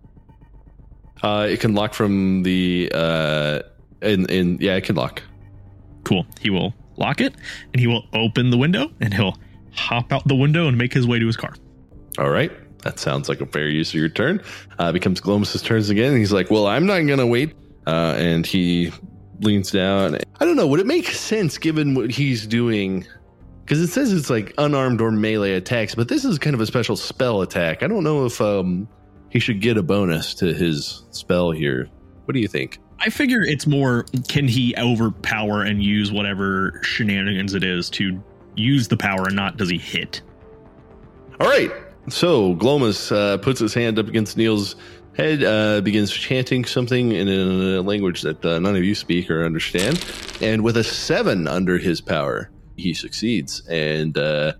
Uh, it can lock from the, uh, in, in, yeah, it can lock. Cool. He will lock it and he will open the window and he'll hop out the window and make his way to his car. All right. That sounds like a fair use of your turn. Uh, becomes Glomus's turns again. And he's like, well, I'm not going to wait. Uh, and he leans down. I don't know. Would it make sense given what he's doing? Because it says it's like unarmed or melee attacks, but this is kind of a special spell attack. I don't know if um, he should get a bonus to his spell here. What do you think? I figure it's more, can he overpower and use whatever shenanigans it is to use the power and not does he hit? All right. So Glomus uh, puts his hand up against Neil's head, uh, begins chanting something in a language that uh, none of you speak or understand. And with a seven under his power, he succeeds. And uh,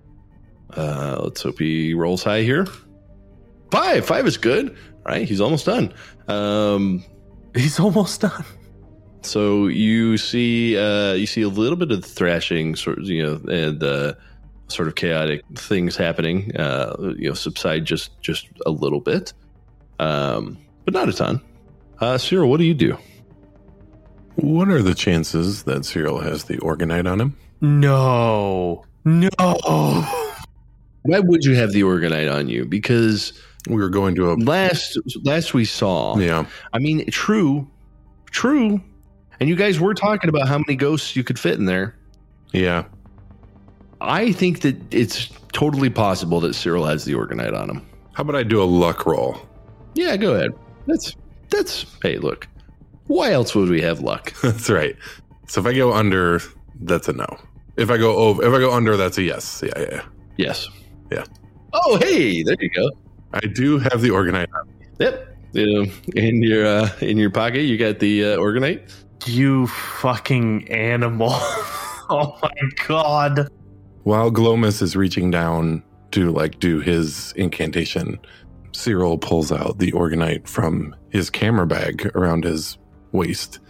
uh, let's hope he rolls high here. Five. Five is good. All right. He's almost done. Um, He's almost done. So you see, uh, you see a little bit of thrashing, sort of, you know, and uh, sort of chaotic things happening. Uh, you know, subside just just a little bit, um, but not a ton. Uh, Cyril, what do you do? What are the chances that Cyril has the Orgonite on him? No. No. Why would you have the Orgonite on you? Because We were going to a last last we saw, yeah. I mean, true, true. And you guys were talking about how many ghosts you could fit in there. Yeah. I think that it's totally possible that Cyril has the Orgonite on him. How about I do a luck roll? Yeah, go ahead. That's that's. Hey, look. Why else would we have luck? That's right. So if I go under, that's a no. If I go over, if I go under, that's a yes. Yeah, yeah, yeah. Yes. Yeah. Oh, hey, there you go. I do have the Organite. Yep. You know, in your uh, in your pocket, you got the uh, Organite. You fucking animal. Oh my god. While Glomus is reaching down to like do his incantation, Cyril pulls out the Organite from his camera bag around his waist,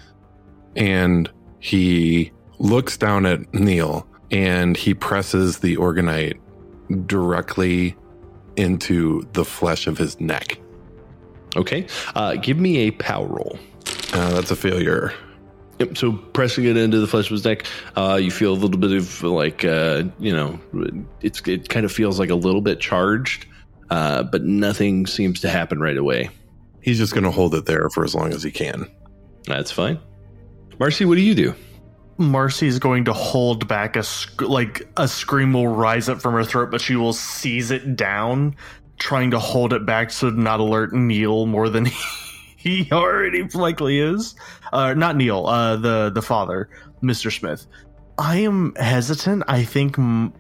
and he looks down at Neil and he presses the Organite directly into the flesh of his neck. Okay. Uh, give me a power roll. Uh, that's a failure. Yep. So pressing it into the flesh of his neck, uh, you feel a little bit of like, uh, you know, it's it kind of feels like a little bit charged, uh, but nothing seems to happen right away. He's just going to hold it there for as long as he can. That's fine. Marcy, what do you do? Marcy's going to hold back a sc- like a scream will rise up from her throat, but she will seize it down, trying to hold it back so not alert Neil more than he, he already likely is. Uh, not Neil, uh, the the father, Mister Smith. I am hesitant. I think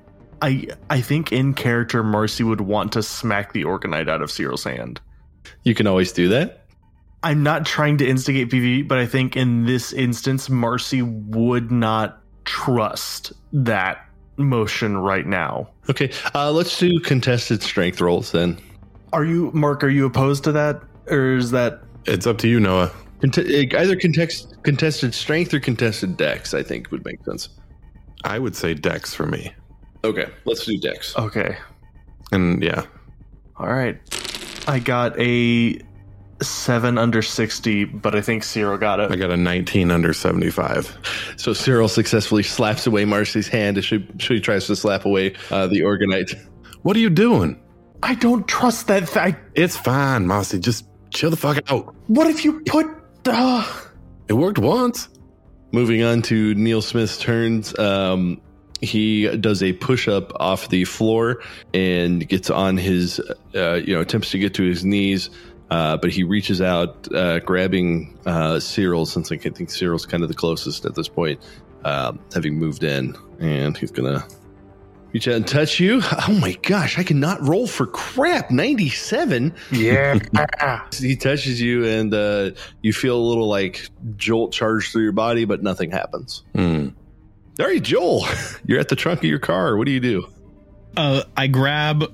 I I think in character, Marcy would want to smack the Organite out of Cyril's hand. You can always do that. I'm not trying to instigate P V P, but I think in this instance, Marcy would not trust that motion right now. Okay, uh, let's do contested strength rolls then. Are you, Mark, are you opposed to that? Or is that... It's up to you, Noah. Cont- either contest- contested strength or contested dex, I think would make sense. I would say Dex for me. Okay, let's do dex. Okay. And yeah. All right. I got a seven under sixty, but I think Cyril got it. I got a nineteen under seventy-five. So Cyril successfully slaps away Marcy's hand as she, she tries to slap away uh, the Organite. What are you doing? I don't trust that thing. It's fine, Marcy. Just chill the fuck out. What if you put... Uh... It worked once. Moving on to Neil Smith's turns. Um, he does a push-up off the floor and gets on his, uh, you know, attempts to get to his knees. Uh, but he reaches out, uh, grabbing uh, Cyril, since I think Cyril's kind of the closest at this point, uh, having moved in. And he's going to reach out and touch you. Oh my gosh, I cannot roll for crap. ninety-seven. Yeah. He touches you, and uh, you feel a little like jolt charge through your body, but nothing happens. Hmm. All right, Joel, you're at the trunk of your car. What do you do? Uh, I grab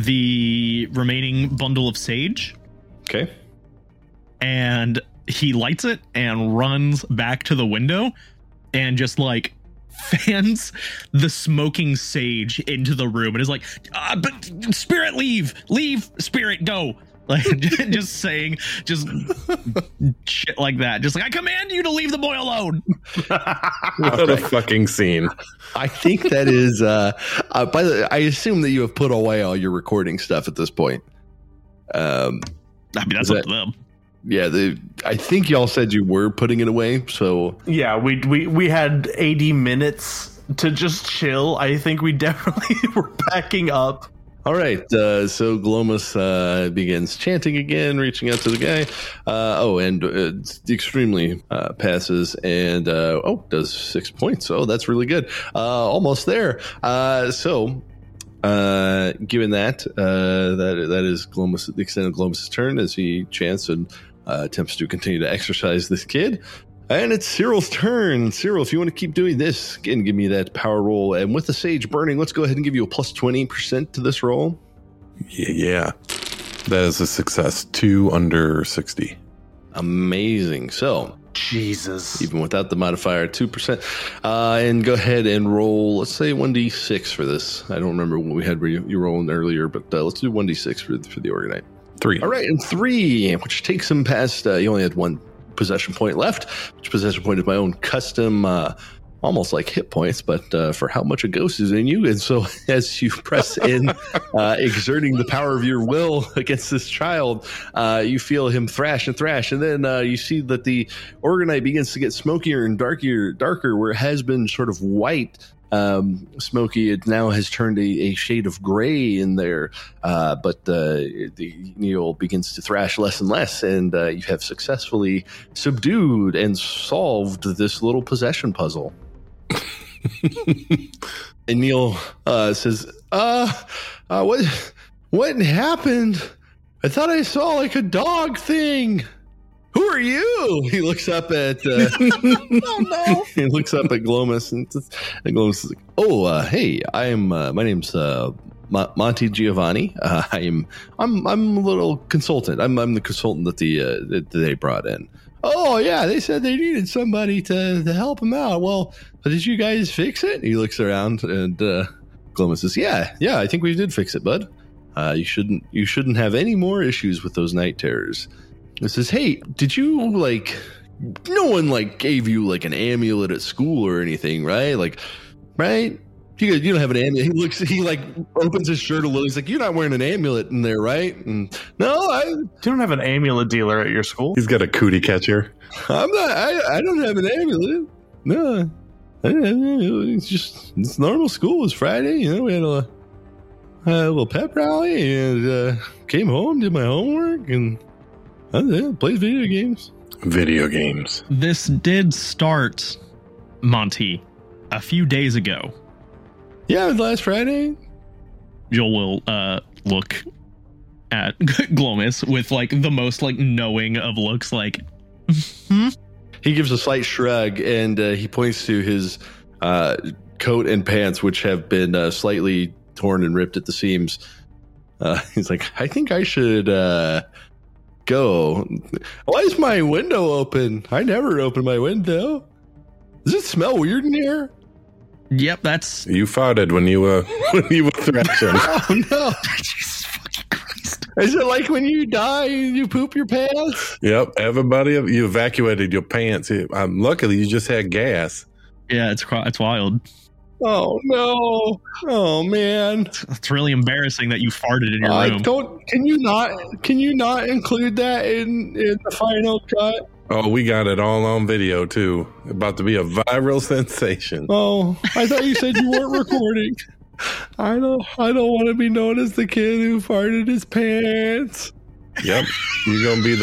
the remaining bundle of sage. Okay. And he lights it and runs back to the window and just like fans the smoking sage into the room and is like, uh, but spirit, leave, leave, spirit, go. Like just saying, just shit like that. Just like, I command you to leave the boy alone. What a fucking scene. I think that is, uh, uh, by the I assume that you have put away all your recording stuff at this point. Um, I mean, that's Is up that- to them. Yeah, the, I think y'all said you were putting it away, so Yeah, we we we had eighty minutes to just chill. I think we definitely were backing up. all right. Uh, so Glomus uh, begins chanting again, reaching out to the guy. Uh, oh, and uh, extremely uh, passes and uh, oh, does six points. Oh, that's really good. Uh, almost there. Uh, so. Uh, given that, uh, that that is Glomus, the extent of Glomus's turn as he chants and uh, attempts to continue to exercise this kid. And it's Cyril's turn. Cyril, if you want to keep doing this, again, give me that power roll. And with the sage burning, let's go ahead and give you a plus twenty percent to this roll. Yeah, yeah. That is a success. Two under sixty. Amazing. So, Jesus. even without the modifier, two percent. Uh, and go ahead and roll, let's say one d six for this. I don't remember what we had where you, you rolling earlier, but uh, let's do one d six for, for the Organite. Three. All right, and three, which takes him past, uh, you only had one possession point left, which possession point is my own custom, uh, almost like hit points, but uh, for how much a ghost is in you. And so as you press in, uh, exerting the power of your will against this child, uh, you feel him thrash and thrash. And then uh, you see that the Organite begins to get smokier and darker, darker, where it has been sort of white Um, Smokey, it now has turned a, a shade of gray in there, uh, but uh, the Neil begins to thrash less and less, and uh, you have successfully subdued and solved this little possession puzzle. And Neil uh, says, uh, uh, what, what happened? I thought I saw like a dog thing. Who are you? He looks up at. Uh, oh no! He looks up at Glomus, and, and Glomus is like, "Oh, uh, hey, I'm. Uh, my name's uh, Mo- Monty Giovanni. Uh, I'm. I'm. I'm a little consultant. I'm. I'm the consultant that the uh, that they brought in. Oh yeah, they said they needed somebody to to help them out. Well, did you guys fix it?" He looks around, and uh, Glomus says, "Yeah, yeah, I think we did fix it, bud. Uh, you shouldn't. You shouldn't have any more issues with those night terrors." It says, "Hey, did you like? No one like gave you like an amulet at school or anything, right? Like, right? You you don't have an amulet." He looks. He like opens his shirt a little. He's like, "You're not wearing an amulet in there, right?" And no, I. You don't have an amulet dealer at your school. He's got a cootie catcher. I'm not. I. I don't have an amulet. No, I, it's just it's normal school. It's Friday. You know, we had a, a little pep rally and uh, came home, did my homework, and. Yeah, plays video games. Video games. This did start, Monty, a few days ago. Yeah, it was last Friday. Joel will uh, look at Glomus with like the most like knowing of looks, like. Hmm? He gives a slight shrug and uh, he points to his uh, coat and pants, which have been uh, slightly torn and ripped at the seams. Uh, he's like, "I think I should." Uh, Go. Why is my window open? I never open my window. Does it smell weird in here? Yep, that's. You farted when you were when you were thrashing. Oh no! Jesus fucking Christ! Is it like when you die and you poop your pants? Yep, everybody, you evacuated your pants. Um, luckily, you just had gas. Yeah, it's it's wild. Oh no! Oh man! It's really embarrassing that you farted in your Uh, room. don't. Can you not? Can you not include that in in the final cut? Oh, we got it all on video too. About to be a viral sensation. Oh, I thought you said you weren't recording. I don't. I don't want to be known as the kid who farted his pants. Yep, you're gonna be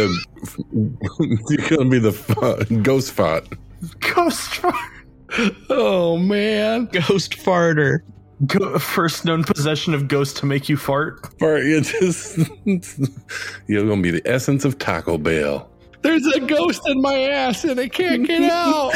the you're gonna be the f- ghost fart. Ghost fart. Oh man! Ghost farter. Go- first known possession of ghost to make you fart. Fart. You're just you're gonna be the essence of Taco Bell. There's a ghost in my ass and it can't get out.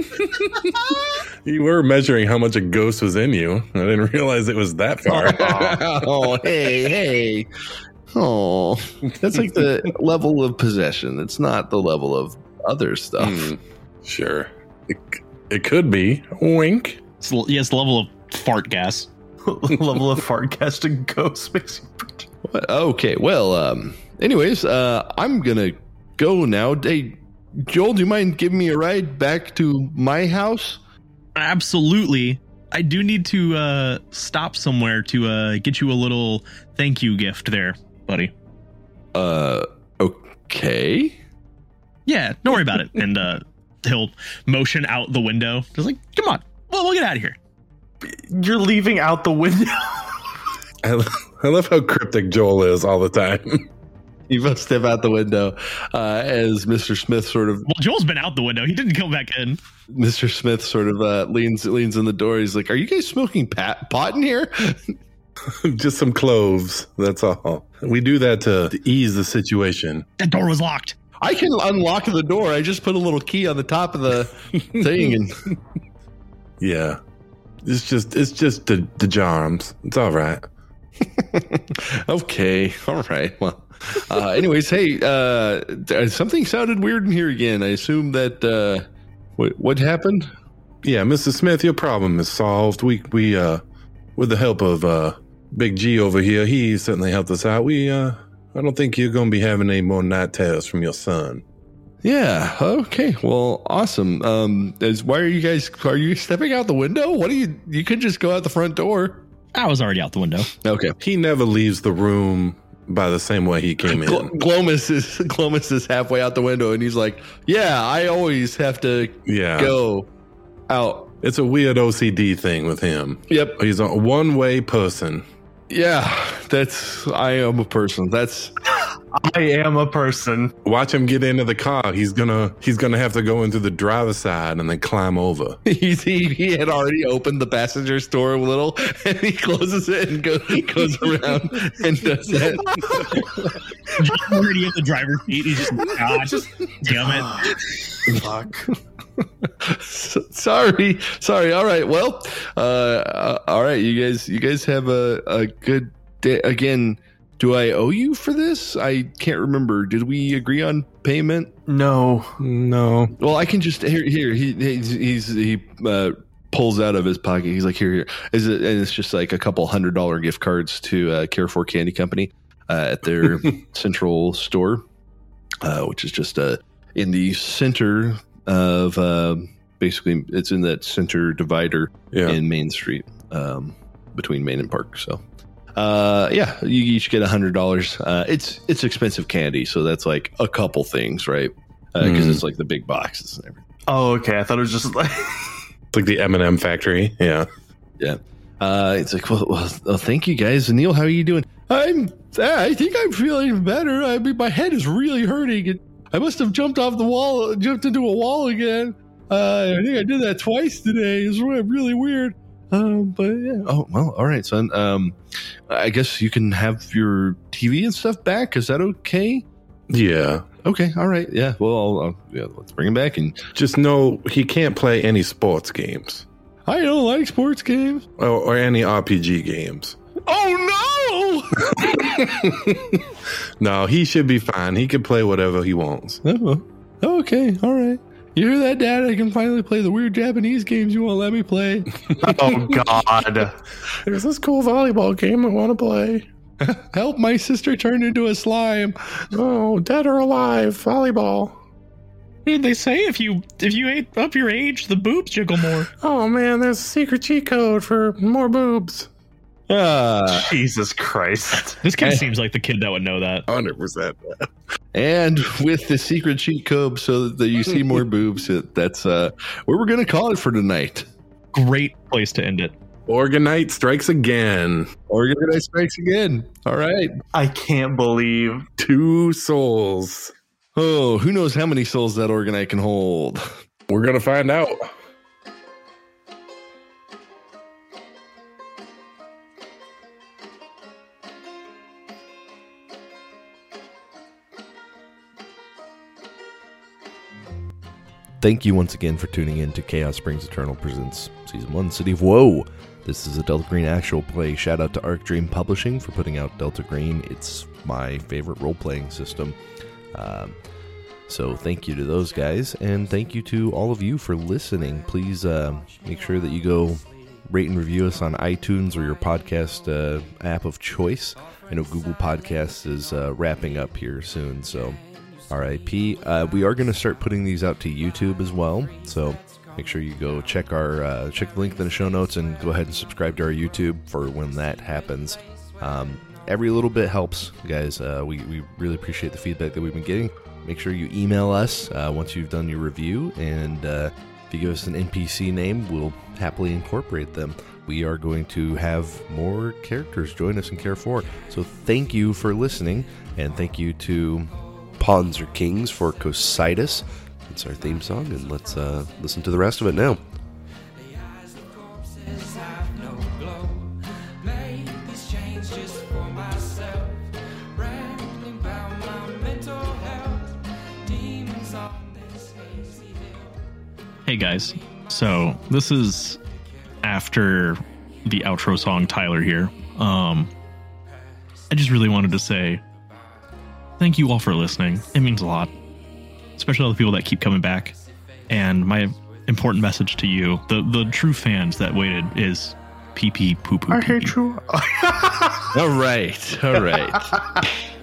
You were measuring how much a ghost was in you. I didn't realize it was that far. Oh, hey, hey. Oh, that's like the level of possession. It's not the level of other stuff. Mm, sure. It, it could be. Wink. It's, yes, level of fart gas. Level of fart casting ghost makes you fart. What? Okay, well, um, anyways, uh, I'm gonna go now. Hey, Joel, do you mind giving me a ride back to my house? Absolutely. I do need to uh, stop somewhere to uh, get you a little thank you gift there, buddy. Uh, okay. Yeah, don't worry about it. And uh, he'll motion out the window. Just like, come on, well, we'll get out of here. You're leaving out the window. I, lo- I love how cryptic Joel is all the time. You must step out the window uh, as Mister Smith sort of Well, Joel's been out the window. He didn't come back in. Mister Smith sort of uh, leans leans in the door. He's like, "Are you guys smoking pat- pot in here?" Just some cloves. That's all. We do that to, to ease the situation. That door was locked. I can unlock the door. I just put a little key on the top of the thing, and Yeah. It's just it's just the, the charms. It's all right. okay, all right. Well, uh, anyways, hey, uh, something sounded weird in here again. I assume that uh, what what happened? Yeah, Mister Smith, your problem is solved. We we uh with the help of uh Big G over here, he certainly helped us out. We uh I don't think you're gonna be having any more night terrors from your son. Yeah. Okay. Well, awesome. Um, is, why are you guys? Are you stepping out the window? What do you? You could just go out the front door. I was already out the window. Okay. He never leaves the room by the same way he came in. Gl- Glomus is Glomus is halfway out the window, and he's like, "Yeah, I always have to Yeah. go out It's a weird O C D thing with him. Yep. He's a one-way person. Yeah, that's I am a person. That's I am a person. Watch him get into the car. He's gonna he's gonna have to go into the driver's side and then climb over. He's, he he had already opened the passenger door a little, and he closes it and goes goes around and does that. Already in the driver's seat. He's just God, just damn it. Fuck. So, sorry, sorry. All right. Well, uh, uh, all right. You guys, you guys have a a good day. Again, do I owe you for this? I can't remember. Did we agree on payment? No. No. Well, I can just here. Here, he he's, he's he uh, pulls out of his pocket. He's like, here, here. Is it? And it's just like a couple hundred dollar gift cards to uh, Carrefour Candy Company uh, at their central store, uh, which is just uh, in the center of uh, basically it's in that center divider Yeah. in Main Street, um, between Main and Park. So. Uh, yeah, you each get a hundred dollars. Uh, it's it's expensive candy, so that's like a couple things, right? Because Mm. it's like the big boxes and everything. Oh, okay. I thought it was just like. It's like the M and M factory. Yeah. Yeah. Uh, it's like, well, well, well, thank you guys. Neil, how are you doing? I'm. I think I'm feeling better. I mean, my head is really hurting. And I must have jumped off the wall, jumped into a wall again. Uh, I think I did that twice today. It's really weird. Um, but yeah. Oh well. All right, son. Um, I guess you can have your T V and stuff back. Is that okay? Yeah. Okay. All right. Yeah. Well, I'll, I'll, yeah. Let's bring him back. And Just know he can't play any sports games I don't like sports games. or, or any R P G games. Oh no! No, he should be fine. He can play whatever he wants. Oh, okay. All right. You hear that, Dad? I can finally play the weird Japanese games you won't let me play. Oh, God. There's this cool volleyball game I want to play. Help! My sister turned into a slime. Oh, dead or alive, volleyball. Dude, they say if you if you ate up your age, the boobs jiggle more. Oh man, there's a secret cheat code for more boobs. Ah. Jesus Christ. This kid Hey. seems like the kid that would know that. one hundred percent. And with the secret cheat code, so that you see more boobs, it, that's uh, where we're gonna call it for tonight. Great place to end it. Organite strikes again. Organite strikes again. All right. I can't believe. Two souls. Oh, who knows how many souls that Organite can hold? We're gonna find out. Thank you once again for tuning in to Chaos Springs Eternal Presents Season one, City of Woe. This is a Delta Green actual play. Shout out to Arc Dream Publishing for putting out Delta Green. It's my favorite role-playing system. Um, so thank you to those guys, and thank you to all of you for listening. Please uh, make sure that you go rate and review us on iTunes or your podcast uh, app of choice. I know Google Podcasts is uh, wrapping up here soon, so R I P. Uh, we are going to start putting these out to YouTube as well, so make sure you go check our uh, check the link in the show notes and go ahead and subscribe to our YouTube for when that happens. Um, every little bit helps, guys. Uh, we, we really appreciate the feedback that we've been getting. Make sure you email us uh, once you've done your review, and uh, if you give us an N P C name, we'll happily incorporate them. We are going to have more characters join us in Care four, so thank you for listening, and thank you to Pawns Are Kings for Cositus. It's our theme song, and let's uh, listen to the rest of it now. The eyes of corpses have no glow. Made these chains just for myself. Rambling about my mental health. Demons on this hazy hill. Hey guys, so this is after the outro song Tyler here. Um, I just really wanted to say thank you all for listening. It means a lot, especially all the people that keep coming back. And my important message to you, the the true fans that waited, is pee pee poo poo. I hate you. All right. All right.